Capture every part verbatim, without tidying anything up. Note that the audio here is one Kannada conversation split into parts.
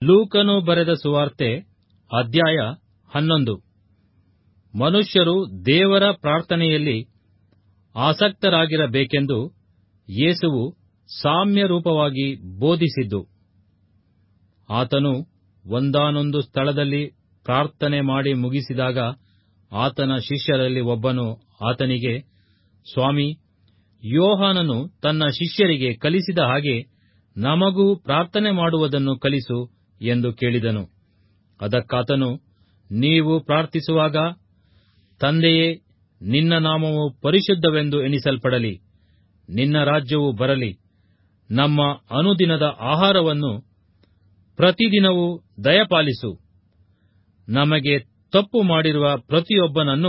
ಲೂಕನು ಬರೆದ ಸುವಾರ್ತೆ ಅಧ್ಯಾಯ ಹನ್ನೊಂದು. ಮನುಷ್ಯರು ದೇವರ ಪ್ರಾರ್ಥನೆಯಲ್ಲಿ ಆಸಕ್ತರಾಗಿರಬೇಕೆಂದು ಯೇಸುವು ಸಾಮ್ಯರೂಪವಾಗಿ ಬೋಧಿಸಿದ್ದು. ಆತನು ಒಂದಾನೊಂದು ಸ್ಥಳದಲ್ಲಿ ಪ್ರಾರ್ಥನೆ ಮಾಡಿ ಮುಗಿಸಿದಾಗ ಆತನ ಶಿಷ್ಯರಲ್ಲಿ ಒಬ್ಬನು ಆತನಿಗೆ, ಸ್ವಾಮಿ, ಯೋಹಾನನು ತನ್ನ ಶಿಷ್ಯರಿಗೆ ಕಲಿಸಿದ ಹಾಗೆ ನಮಗೂ ಪ್ರಾರ್ಥನೆ ಮಾಡುವುದನ್ನು ಕಲಿಸು ಎಂದು ಕೇಳಿದನು. ಅದಕ್ಕಾತನು, ನೀವು ಪ್ರಾರ್ಥಿಸುವಾಗ, ತಂದೆಯೇ, ನಿನ್ನ ನಾಮವು ಪರಿಶುದ್ಧವೆಂದು ಎಣಿಸಲ್ಪಡಲಿ, ನಿನ್ನ ರಾಜ್ಯವು ಬರಲಿ, ನಮ್ಮ ಅನುದಿನದ ಆಹಾರವನ್ನು ಪ್ರತಿದಿನವೂ ದಯಪಾಲಿಸು, ನಮಗೆ ತಪ್ಪು ಮಾಡಿರುವ ಪ್ರತಿಯೊಬ್ಬನನ್ನು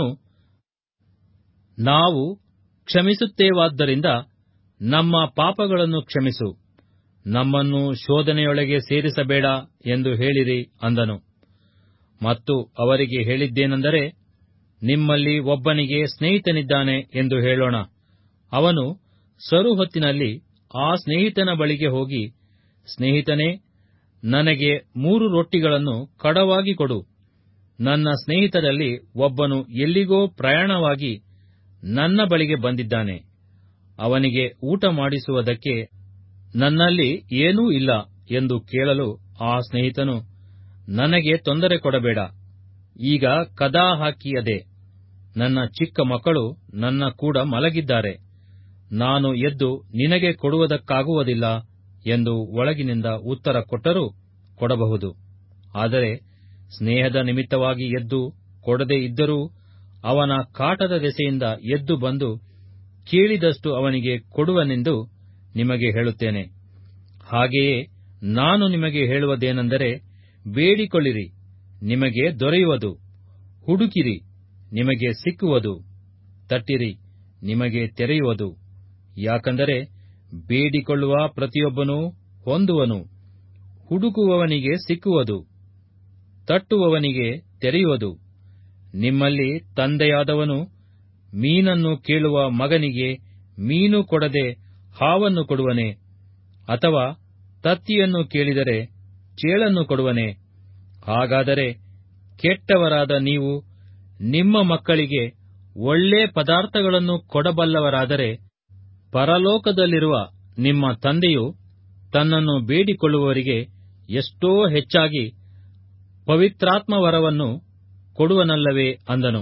ನಾವು ಕ್ಷಮಿಸುತ್ತೇವಾದ್ದರಿಂದ ನಮ್ಮ ಪಾಪಗಳನ್ನು ಕ್ಷಮಿಸು, ನಮ್ಮನ್ನು ಶೋಧನೆಯೊಳಗೆ ಸೇರಿಸಬೇಡ ಎಂದು ಹೇಳಿರಿ ಅಂದನು. ಮತ್ತು ಅವರಿಗೆ ಹೇಳಿದ್ದೇನೆಂದರೆ, ನಿಮ್ಮಲ್ಲಿ ಒಬ್ಬನಿಗೆ ಸ್ನೇಹಿತನಿದ್ದಾನೆ ಎಂದು ಹೇಳೋಣ. ಅವನು ಸರುಹೊತ್ತಿನಲ್ಲಿ ಆ ಸ್ನೇಹಿತನ ಬಳಿಗೆ ಹೋಗಿ, ಸ್ನೇಹಿತನೇ, ನನಗೆ ಮೂರು ರೊಟ್ಟಿಗಳನ್ನು ಕಡವಾಗಿ ಕೊಡು, ನನ್ನ ಸ್ನೇಹಿತರಲ್ಲಿ ಒಬ್ಬನು ಎಲ್ಲಿಗೋ ಪ್ರಯಾಣವಾಗಿ ನನ್ನ ಬಳಿಗೆ ಬಂದಿದ್ದಾನೆ, ಅವನಿಗೆ ಊಟ ಮಾಡಿಸುವುದಕ್ಕೆ ನನ್ನಲ್ಲಿ ಏನೂ ಇಲ್ಲ ಎಂದು ಕೇಳಲು ಆ ಸ್ನೇಹಿತನು, ನನಗೆ ತೊಂದರೆ ಕೊಡಬೇಡ, ಈಗ ಕದಾ ಹಾಕಿಯದೆ, ನನ್ನ ಚಿಕ್ಕ ಮಕ್ಕಳು ನನ್ನ ಕೂಡ ಮಲಗಿದ್ದಾರೆ, ನಾನು ಎದ್ದು ನಿನಗೆ ಕೊಡುವುದಕ್ಕಾಗುವುದಿಲ್ಲ ಎಂದು ಒಳಗಿನಿಂದ ಉತ್ತರ ಕೊಟ್ಟರೂ ಕೊಡಬಹುದು. ಆದರೆ ಸ್ನೇಹದ ನಿಮಿತ್ತವಾಗಿ ಎದ್ದು ಕೊಡದೇ ಇದ್ದರೂ ಅವನ ಕಾಟದ ದೆಸೆಯಿಂದ ಎದ್ದು ಬಂದು ಕೇಳಿದಷ್ಟು ಅವನಿಗೆ ಕೊಡುವನೆಂದು ನಿಮಗೆ ಹೇಳುತ್ತೇನೆ. ಹಾಗೆಯೇ ನಾನು ನಿಮಗೆ ಹೇಳುವುದೇನೆಂದರೆ, ಬೇಡಿಕೊಳ್ಳಿರಿ, ನಿಮಗೆ ದೊರೆಯುವುದು, ಹುಡುಕಿರಿ, ನಿಮಗೆ ಸಿಕ್ಕುವುದು, ತಟ್ಟಿರಿ, ನಿಮಗೆ ತೆರೆಯುವುದು. ಯಾಕಂದರೆ ಬೇಡಿಕೊಳ್ಳುವ ಪ್ರತಿಯೊಬ್ಬನೂ ಹೊಂದುವನು, ಹುಡುಕುವವನಿಗೆ ಸಿಕ್ಕುವುದು, ತಟ್ಟುವವನಿಗೆ ತೆರೆಯುವುದು. ನಿಮ್ಮಲ್ಲಿ ತಂದೆಯಾದವನು ಮೀನನ್ನು ಕೇಳುವ ಮಗನಿಗೆ ಮೀನು ಕೊಡದೆ ಹಾವನ್ನು ಕೊಡುವನೇ? ಅಥವಾ ತತ್ತಿಯನ್ನು ಕೇಳಿದರೆ ಚೇಳನ್ನು ಕೊಡುವನೇ? ಹಾಗಾದರೆ ಕೆಟ್ಟವರಾದ ನೀವು ನಿಮ್ಮ ಮಕ್ಕಳಿಗೆ ಒಳ್ಳೆ ಪದಾರ್ಥಗಳನ್ನು ಕೊಡಬಲ್ಲವರಾದರೆ, ಪರಲೋಕದಲ್ಲಿರುವ ನಿಮ್ಮ ತಂದೆಯು ತನ್ನನ್ನು ಬೇಡಿಕೊಳ್ಳುವವರಿಗೆ ಎಷ್ಟೋ ಹೆಚ್ಚಾಗಿ ಪವಿತ್ರಾತ್ಮವರವನ್ನು ಕೊಡುವನಲ್ಲವೇ ಅಂದನು.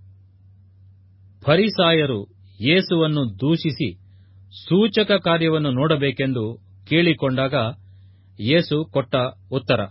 ಫರಿಸಾಯರು ಯೇಸುವನ್ನು ದೂಷಿಸಿ ಸೂಚಕ ಕಾರ್ಯವನ್ನು ನೋಡಬೇಕೆಂದು ಕೇಳಿಕೊಂಡಾಗ ಯೇಸು ಕೊಟ್ಟ ಉತ್ತರ.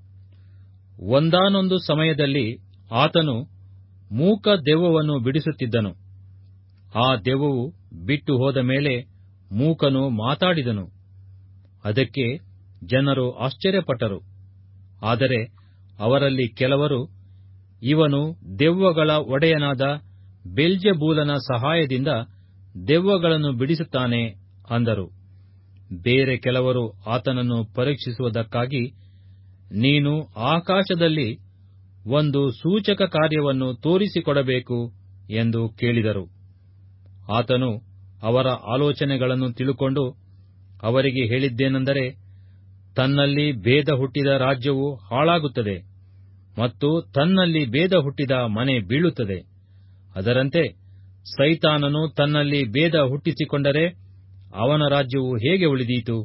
ಒಂದಾನೊಂದು ಸಮಯದಲ್ಲಿ ಆತನು ಮೂಕ ದೆವ್ವವನ್ನು ಬಿಡಿಸುತ್ತಿದ್ದನು. ಆ ದೆವ್ವವು ಬಿಟ್ಟು ಹೋದ ಮೇಲೆ ಮೂಕನು ಮಾತಾಡಿದನು. ಅದಕ್ಕೆ ಜನರು ಆಶ್ಚರ್ಯಪಟ್ಟರು. ಆದರೆ ಅವರಲ್ಲಿ ಕೆಲವರು, ಇವನು ದೆವ್ವಗಳ ಒಡೆಯನಾದ ಬೆಲ್ಜೆಬೂಲನ ಸಹಾಯದಿಂದ ದೆವ್ವಗಳನ್ನು ಬಿಡಿಸುತ್ತಾನೆ ಅಂದರು. ಬೇರೆ ಕೆಲವರು ಆತನನ್ನು ಪರೀಕ್ಷಿಸುವುದಕ್ಕಾಗಿ, ನೀನು ಆಕಾಶದಲ್ಲಿ ಒಂದು ಸೂಚಕ ಕಾರ್ಯವನ್ನು ತೋರಿಸಿಕೊಡಬೇಕು ಎಂದು ಕೇಳಿದರು. ಆತನು ಅವರ ಆಲೋಚನೆಗಳನ್ನು ತಿಳುಕೊಂಡು ಅವರಿಗೆ ಹೇಳಿದ್ದೇನೆಂದರೆ, ತನ್ನಲ್ಲಿ ಭೇದ ಹುಟ್ಟಿದ ರಾಜ್ಯವು ಹಾಳಾಗುತ್ತದೆ ಮತ್ತು ತನ್ನಲ್ಲಿ ಭೇದ ಹುಟ್ಟಿದ ಮನೆ ಬೀಳುತ್ತದೆ. ಅದರಂತೆ ಸೈತಾನನು ತನ್ನಲ್ಲಿ ಭೇದ ಹುಟ್ಟಿಸಿಕೊಂಡರೆ ಅವನ ರಾಜ್ಯವು ಹೇಗೆ ಉಳಿದೀತು?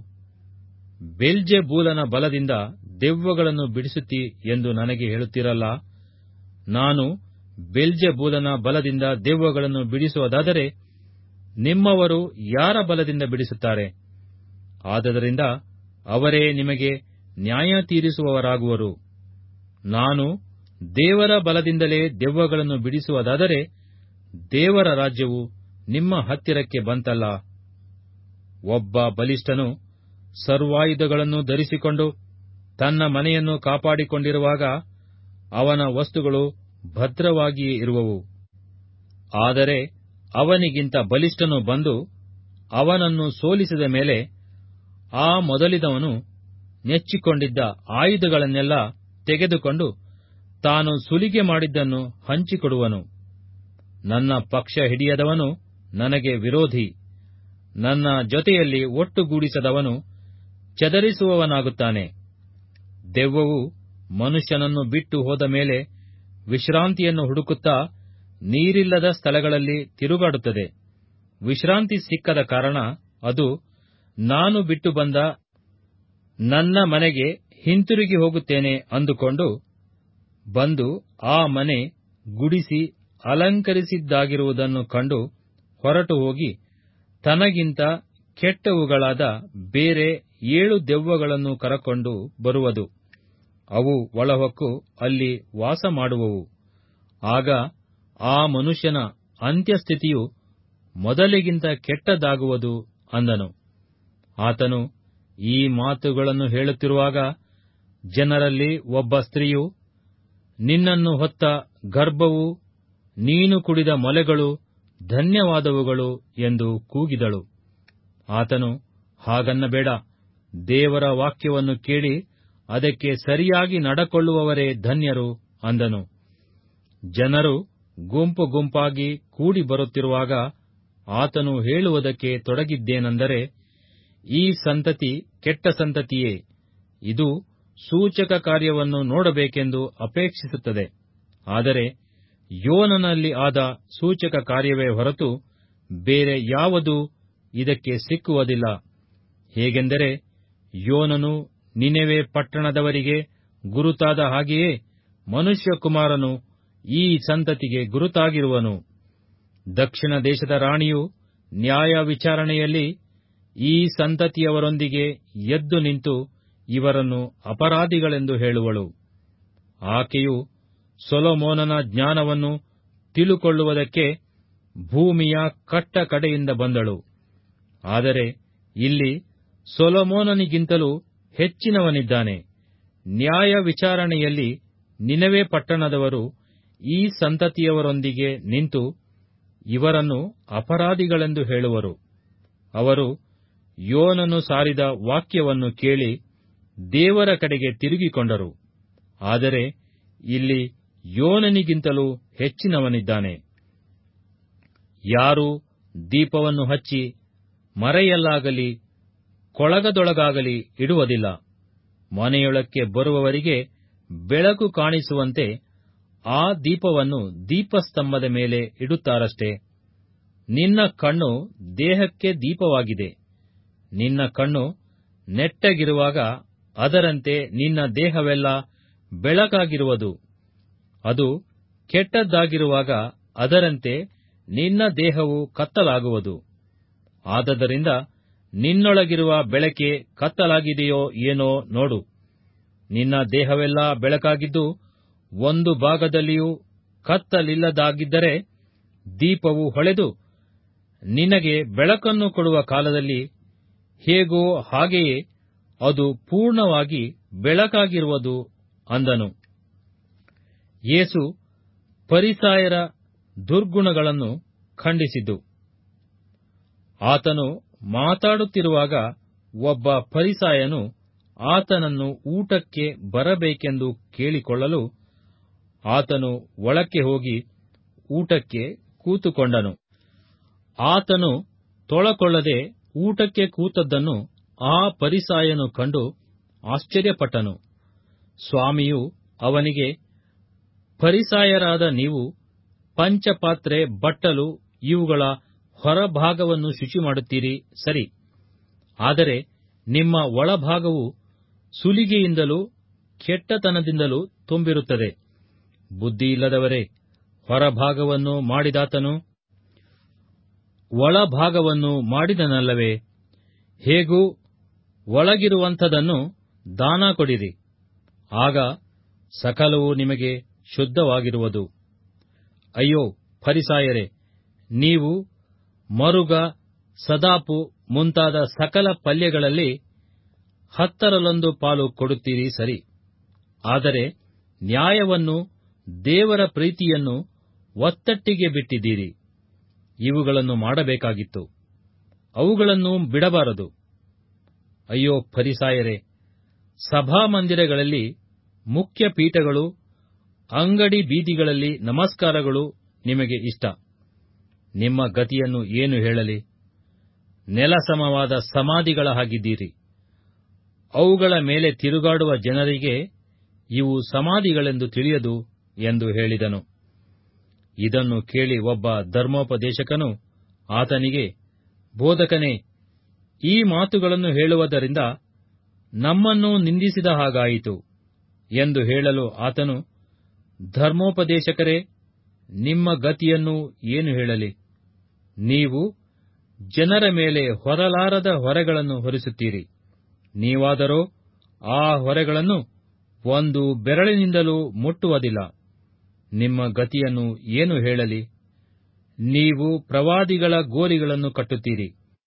ಬೆಲ್ಜೆಬೂಲನ ಬಲದಿಂದ ದೆವ್ವಗಳನ್ನು ಬಿಡಿಸುತ್ತಿ ಎಂದು ನನಗೆ ಹೇಳುತ್ತೀರಲ್ಲ. ನಾನು ಬೆಲ್ಜೆಬೂಲನ ಬಲದಿಂದ ದೆವ್ವಗಳನ್ನು ಬಿಡಿಸುವುದಾದರೆ ನಿಮ್ಮವರು ಯಾರ ಬಲದಿಂದ ಬಿಡಿಸುತ್ತಾರೆ? ಆದದರಿಂದ ಅವರೇ ನಿಮಗೆ ನ್ಯಾಯ ತೀರಿಸುವವರಾಗುವರು. ನಾನು ದೇವರ ಬಲದಿಂದಲೇ ದೆವ್ವಗಳನ್ನು ಬಿಡಿಸುವುದಾದರೆ ದೇವರ ರಾಜ್ಯವು ನಿಮ್ಮ ಹತ್ತಿರಕ್ಕೆ ಬಂತಲ್ಲ. ಒಬ್ಬ ಬಲಿಷ್ಠನು ಸರ್ವಾಯುಧಗಳನ್ನು ಧರಿಸಿಕೊಂಡು ತನ್ನ ಮನೆಯನ್ನು ಕಾಪಾಡಿಕೊಂಡಿರುವಾಗ ಅವನ ವಸ್ತುಗಳು ಭದ್ರವಾಗಿಯೇ ಇರುವವು. ಆದರೆ ಅವನಿಗಿಂತ ಬಲಿಷ್ಠನು ಬಂದು ಅವನನ್ನು ಸೋಲಿಸಿದ ಮೇಲೆ ಆ ಮೊದಲಿನವನು ನೆಚ್ಚಿಕೊಂಡಿದ್ದ ಆಯುಧಗಳನ್ನೆಲ್ಲ ತೆಗೆದುಕೊಂಡು ತಾನು ಸುಲಿಗೆ ಮಾಡಿದ್ದನ್ನು ಹಂಚಿಕೊಡುವನು. ನನ್ನ ಪಕ್ಷ ಹಿಡಿಯದವನು ನನಗೆ ವಿರೋಧಿ, ನನ್ನ ಜೊತೆಯಲ್ಲಿ ಒಟ್ಟುಗೂಡಿಸದವನು ಚದರಿಸುವವನಾಗುತ್ತಾನೆ. ದೆವ್ವವು ಮನುಷ್ಯನನ್ನು ಬಿಟ್ಟು ಹೋದ ಮೇಲೆ ವಿಶ್ರಾಂತಿಯನ್ನು ಹುಡುಕುತ್ತಾ ನೀರಿಲ್ಲದ ಸ್ಥಳಗಳಲ್ಲಿ ತಿರುಗಾಡುತ್ತದೆ. ವಿಶ್ರಾಂತಿ ಸಿಕ್ಕದ ಕಾರಣ ಅದು ನಾನು ಬಿಟ್ಟು ಬಂದ ನನ್ನ ಮನೆಗೆ ಹಿಂತಿರುಗಿ ಹೋಗುತ್ತೇನೆ ಅಂದುಕೊಂಡು ಬಂದು ಆ ಮನೆ ಗುಡಿಸಿ ಅಲಂಕರಿಸಿದ್ದಾಗಿರುವುದನ್ನು ಕಂಡು ಹೊರಟು ಹೋಗಿ ತನಗಿಂತ ಕೆಟ್ಟವುಗಳಾದ ಬೇರೆ ಏಳು ದೆವ್ವಗಳನ್ನು ಕರಕೊಂಡು ಬರುವುದು. ಅವು ಒಳಹೊಕ್ಕು ಅಲ್ಲಿ ವಾಸ ಮಾಡುವವು. ಆಗ ಆ ಮನುಷ್ಯನ ಅಂತ್ಯಸ್ಥಿತಿಯು ಮೊದಲಿಗಿಂತ ಕೆಟ್ಟದಾಗುವುದು ಅಂದನು. ಆತನು ಈ ಮಾತುಗಳನ್ನು ಹೇಳುತ್ತಿರುವಾಗ ಜನರಲ್ಲಿ ಒಬ್ಬ ಸ್ತ್ರೀಯು, ನಿನ್ನನ್ನು ಹೊತ್ತ ಗರ್ಭವೂ ನೀನು ಕುಡಿದ ಮೊಲೆಗಳು ಧನ್ಯವಾದವುಗಳು ಎಂದು ಕೂಗಿದಳು. ಆತನು, ಹಾಗನ್ನಬೇಡ, ದೇವರ ವಾಕ್ಯವನ್ನು ಕೇಳಿ ಅದಕ್ಕೆ ಸರಿಯಾಗಿ ನಡಕೊಳ್ಳುವವರೇ ಧನ್ಯರು ಅಂದನು. ಜನರು ಗುಂಪು ಗುಂಪಾಗಿ ಕೂಡಿ ಬರುತ್ತಿರುವಾಗ ಆತನು ಹೇಳುವುದಕ್ಕೆ ತೊಡಗಿದ್ದೇನೆಂದರೆ, ಈ ಸಂತತಿ ಕೆಟ್ಟ ಸಂತತಿಯೇ, ಇದು ಸೂಚಕ ಕಾರ್ಯವನ್ನು ನೋಡಬೇಕೆಂದು ಅಪೇಕ್ಷಿಸುತ್ತದೆ. ಆದರೆ ಯೋನನಲ್ಲಿ ಆದ ಸೂಚಕ ಕಾರ್ಯವೇ ಹೊರತು ಬೇರೆ ಯಾವುದೂ ಇದಕ್ಕೆ ಸಿಕ್ಕುವುದಿಲ್ಲ. ಹೇಗೆಂದರೆ, ಯೋನನು ನಿನೆವೆ ಪಟ್ಟಣದವರಿಗೆ ಗುರುತಾದ ಹಾಗೆಯೇ ಮನುಷ್ಯಕುಮಾರನು ಈ ಸಂತತಿಗೆ ಗುರುತಾಗಿರುವನು. ದಕ್ಷಿಣ ದೇಶದ ರಾಣಿಯು ನ್ಯಾಯ ವಿಚಾರಣೆಯಲ್ಲಿ ಈ ಸಂತತಿಯವರೊಂದಿಗೆ ಎದ್ದು ನಿಂತು ಇವರನ್ನು ಅಪರಾಧಿಗಳೆಂದು ಹೇಳುವಳು. ಆಕೆಯು ಸೊಲೊಮೋನನ ಜ್ಞಾನವನ್ನು ತಿಳುಕೊಳ್ಳುವುದಕ್ಕೆ ಭೂಮಿಯ ಕಟ್ಟ ಕಡೆಯಿಂದ ಬಂದಳು. ಆದರೆ ಇಲ್ಲಿ ಸೊಲೊಮೋನನಿಗಿಂತಲೂ ಹೆಚ್ಚಿನವನಿದ್ದಾನೆ. ನ್ಯಾಯ ವಿಚಾರಣೆಯಲ್ಲಿ ನಿನೆವೆ ಪಟ್ಟಣದವರು ಈ ಸಂತತಿಯವರೊಂದಿಗೆ ನಿಂತು ಇವರನ್ನು ಅಪರಾಧಿಗಳೆಂದು ಹೇಳುವರು. ಅವರು ಯೋನನು ಸಾರಿದ ವಾಕ್ಯವನ್ನು ಕೇಳಿ ದೇವರ ಕಡೆಗೆ ತಿರುಗಿಕೊಂಡರು. ಆದರೆ ಇಲ್ಲಿ ಯೋನನಿಗಿಂತಲೂ ಹೆಚ್ಚಿನವನಿದ್ದಾನೆ. ಯಾರೂ ದೀಪವನ್ನು ಹಚ್ಚಿ ಮರೆಯಲ್ಲಾಗಲಿ ಕೊಳಗದೊಳಗಾಗಲಿ ಇಡುವುದಿಲ್ಲ. ಮನೆಯೊಳಕ್ಕೆ ಬರುವವರಿಗೆ ಬೆಳಕು ಕಾಣಿಸುವಂತೆ ಆ ದೀಪವನ್ನು ದೀಪಸ್ತಂಭದ ಮೇಲೆ ಇಡುತ್ತಾರಷ್ಟೇ. ನಿನ್ನ ಕಣ್ಣು ದೇಹಕ್ಕೆ ದೀಪವಾಗಿದೆ. ನಿನ್ನ ಕಣ್ಣು ನೆಟ್ಟಗಿರುವಾಗ ಅದರಂತೆ ನಿನ್ನ ದೇಹವೆಲ್ಲ ಬೆಳಕಾಗಿರುವುದು. ಅದು ಕೆಟ್ಟದ್ದಾಗಿರುವಾಗ ಅದರಂತೆ ನಿನ್ನ ದೇಹವು ಕತ್ತಲಾಗುವುದು. ಆದದರಿಂದ ನಿನ್ನೊಳಗಿರುವ ಬೆಳಕೆ ಕತ್ತಲಾಗಿದೆಯೋ ಏನೋ ನೋಡು. ನಿನ್ನ ದೇಹವೆಲ್ಲ ಬೆಳಕಾಗಿದ್ದು ಒಂದು ಭಾಗದಲ್ಲಿಯೂ ಕತ್ತಲಿಲ್ಲದಾಗಿದ್ದರೆ ದೀಪವು ಹೊಳೆದು ನಿನಗೆ ಬೆಳಕನ್ನು ಕೊಡುವ ಕಾಲದಲ್ಲಿ ಹೇಗೋ ಹಾಗೆಯೇ ಅದು ಪೂರ್ಣವಾಗಿ ಬೆಳಕಾಗಿರುವುದು ಅಂದನು. ಯೇಸು ಫರಿಸಾಯರ ದುರ್ಗುಣಗಳನ್ನು ಖಂಡಿಸಿದ್ದು. ಆತನು ಮಾತಾಡುತ್ತಿರುವಾಗ ಒಬ್ಬ ಫರಿಸಾಯನು ಆತನನ್ನು ಊಟಕ್ಕೆ ಬರಬೇಕೆಂದು ಕೇಳಿಕೊಳ್ಳಲು ಆತನು ಒಳಕ್ಕೆ ಹೋಗಿ ಊಟಕ್ಕೆ ಕೂತುಕೊಂಡನು. ಆತನು ತೊಳಕೊಳ್ಳದೆ ಊಟಕ್ಕೆ ಕೂತದ್ದನ್ನು ಆ ಫರಿಸಾಯನು ಕಂಡು ಆಶ್ಚರ್ಯಪಟ್ಟನು. ಸ್ವಾಮಿಯು ಅವನಿಗೆ, ಫರಿಸಾಯರಾದ ನೀವು ಪಂಚಪಾತ್ರೆ, ಬಟ್ಟಲು ಇವುಗಳ ಹೊರಭಾಗವನ್ನು ಶುಚಿಮಾಡುತ್ತೀರಿ ಸರಿ, ಆದರೆ ನಿಮ್ಮ ಒಳಭಾಗವು ಸುಲಿಗೆಯಿಂದಲೂ ಕೆಟ್ಟತನದಿಂದಲೂ ತುಂಬಿರುತ್ತದೆ. ಬುದ್ಧಿಯಿಲ್ಲದವರೇ, ಹೊರಭಾಗವನ್ನು ಮಾಡಿದಾತನು ಒಳಭಾಗವನ್ನು ಮಾಡಿದನಲ್ಲವೇ? ಹೇಗೂ ಒಳಗಿರುವಂಥದನ್ನು ದಾನ ಕೊಡಿರಿ, ಆಗ ಸಕಲವೂ ನಿಮಗೆ ಶುದ್ಧವಾಗಿರುವುದು. ಅಯ್ಯೋ ಫರಿಸಾಯರೇ, ನೀವು ಮರುಗ, ಸದಾಪು ಮುಂತಾದ ಸಕಲ ಪಲ್ಯಗಳಲ್ಲಿ ಹತ್ತರಲ್ಲೊಂದು ಪಾಲು ಕೊಡುತ್ತೀರಿ ಸರಿ, ಆದರೆ ನ್ಯಾಯವನ್ನು, ದೇವರ ಪ್ರೀತಿಯನ್ನು ಒತ್ತಟ್ಟಿಗೆ ಬಿಟ್ಟಿದ್ದೀರಿ. ಇವುಗಳನ್ನು ಮಾಡಬೇಕಾಗಿತ್ತು, ಅವುಗಳನ್ನು ಬಿಡಬಾರದು. ಅಯ್ಯೋ ಫರಿಸಾಯರೇ, ಸಭಾಮಂದಿರಗಳಲ್ಲಿ ಮುಖ್ಯ ಪೀಠಗಳು, ಅಂಗಡಿ ಬೀದಿಗಳಲ್ಲಿ ನಮಸ್ಕಾರಗಳು ನಿಮಗೆ ಇಷ್ಟ. ನಿಮ್ಮ ಗತಿಯನ್ನು ಏನು ಹೇಳಲಿ? ನೆಲಸಮವಾದ ಸಮಾಧಿಗಳ ಹಾಗಿದ್ದೀರಿ. ಅವುಗಳ ಮೇಲೆ ತಿರುಗಾಡುವ ಜನರಿಗೆ ಇವು ಸಮಾಧಿಗಳೆಂದು ತಿಳಿಯದು ಎಂದು ಹೇಳಿದನು. ಇದನ್ನು ಕೇಳಿ ಒಬ್ಬ ಧರ್ಮೋಪದೇಶಕನು ಆತನಿಗೆ, ಬೋಧಕನೇ, ಈ ಮಾತುಗಳನ್ನು ಹೇಳುವುದರಿಂದ ನಮ್ಮನ್ನು ನಿಂದಿಸಿದ ಹಾಗಾಯಿತು ಎಂದು ಹೇಳಲು ಆತನು, ಧರ್ಮೋಪದೇಶಕರೇ, ನಿಮ್ಮ ಗತಿಯನ್ನು ಏನು ಹೇಳಲಿ? ನೀವು ಜನರ ಮೇಲೆ ಹೊರಲಾರದ ಹೊರೆಗಳನ್ನು ಹೊರಿಸುತ್ತೀರಿ. ನೀವಾದರೋ ಆ ಹೊರೆಗಳನ್ನು ಒಂದು ಬೆರಳಿನಿಂದಲೂ ಮುಟ್ಟುವುದಿಲ್ಲ. ನಿಮ್ಮ ಗತಿಯನ್ನು ಏನು ಹೇಳಲಿ? ನೀವು ಪ್ರವಾದಿಗಳ ಗೋರಿಗಳನ್ನು ಕಟ್ಟುತ್ತೀರಿ.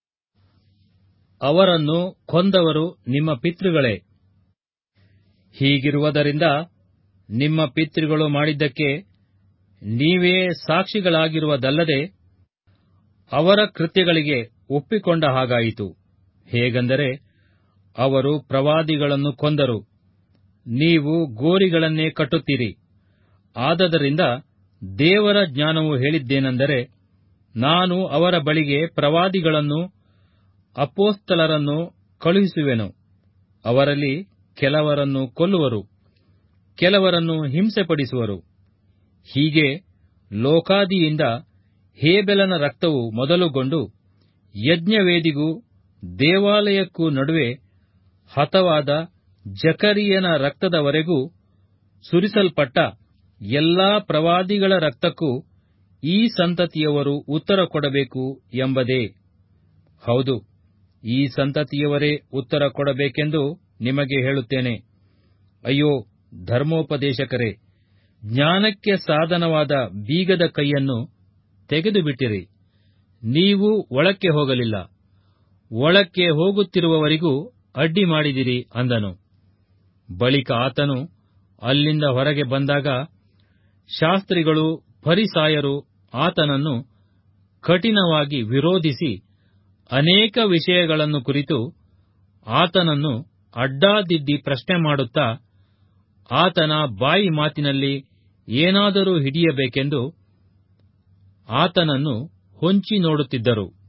ಅವರನ್ನು ಕೊಂದವರು ನಿಮ್ಮ ಪಿತೃಗಳೇ. ಹೀಗಿರುವುದರಿಂದ ನಿಮ್ಮ ಪಿತೃಗಳು ಮಾಡಿದ್ದಕ್ಕೆ ನೀವೇ ಸಾಕ್ಷಿಗಳಾಗಿರುವುದಲ್ಲದೆ ಅವರ ಕೃತ್ಯಗಳಿಗೆ ಒಪ್ಪಿಕೊಂಡ ಹಾಗಾಯಿತು. ಹೇಗೆಂದರೆ, ಅವರು ಪ್ರವಾದಿಗಳನ್ನು ಕೊಂದರು, ನೀವು ಗೋರಿಗಳನ್ನೇ ಕಟ್ಟುತ್ತೀರಿ. ಆದದರಿಂದ ದೇವರ ಜ್ಞಾನವು ಹೇಳಿದ್ದೇನೆಂದರೆ, ನಾನು ಅವರ ಬಳಿಗೆ ಪ್ರವಾದಿಗಳನ್ನು ಅಪೊಸ್ತಲರನ್ನು ಕಳುಹಿಸುವೆನು. ಅವರಲ್ಲಿ ಕೆಲವರನ್ನು ಕೊಲ್ಲುವರು, ಕೆಲವರನ್ನು ಹಿಂಸೆಪಡಿಸುವರು. ಹೀಗೆ ಲೋಕಾದಿಯಿಂದ ಹೇಬೆಲನ ರಕ್ತವು ಮೊದಲುಗೊಂಡು ಯಜ್ಞವೇದಿಗೂ ದೇವಾಲಯಕ್ಕೂ ನಡುವೆ ಹತವಾದ ಜಕರೀಯನ ರಕ್ತದವರೆಗೂ ಸುರಿಸಲ್ಪಟ್ಟ ಎಲ್ಲಾ ಪ್ರವಾದಿಗಳ ರಕ್ತಕ್ಕೂ ಈ ಸಂತತಿಯವರು ಉತ್ತರ ಕೊಡಬೇಕು ಎಂಬುದೇ. ಹೌದು, ಈ ಸಂತತಿಯವರೇ ಉತ್ತರ ಕೊಡಬೇಕೆಂದು ನಿಮಗೆ ಹೇಳುತ್ತೇನೆ. ಅಯ್ಯೋ ಧರ್ಮೋಪದೇಶಕರೇ, ಜ್ಞಾನಕ್ಕೆ ಸಾಧನವಾದ ಬೀಗದ ಕೈಯನ್ನು ತೆಗೆದುಬಿಟ್ಟಿರಿ. ನೀವು ಒಳಕ್ಕೆ ಹೋಗಲಿಲ್ಲ, ಒಳಕ್ಕೆ ಹೋಗುತ್ತಿರುವವರಿಗೂ ಅಡ್ಡಿ ಮಾಡಿದಿರಿ ಅಂದನು. ಬಳಿಕ ಆತನು ಅಲ್ಲಿಂದ ಹೊರಗೆ ಬಂದಾಗ ಶಾಸ್ತ್ರಿಗಳು ಫರಿಸಾಯರು ಆತನನ್ನು ಕಠಿಣವಾಗಿ ವಿರೋಧಿಸಿ ಅನೇಕ ವಿಷಯಗಳನ್ನು ಕುರಿತು ಆತನನ್ನು ಅಡ್ಡಾದಿಡ್ಡಿ ಪ್ರಶ್ನೆ ಮಾಡುತ್ತಾ ಆತನ ಬಾಯಿ ಮಾತಿನಲ್ಲಿ ಏನಾದರೂ ಹಿಡಿಯಬೇಕೆಂದು ಆತನನ್ನು ಹೊಂಚಿ ನೋಡುತ್ತಿದ್ದರು.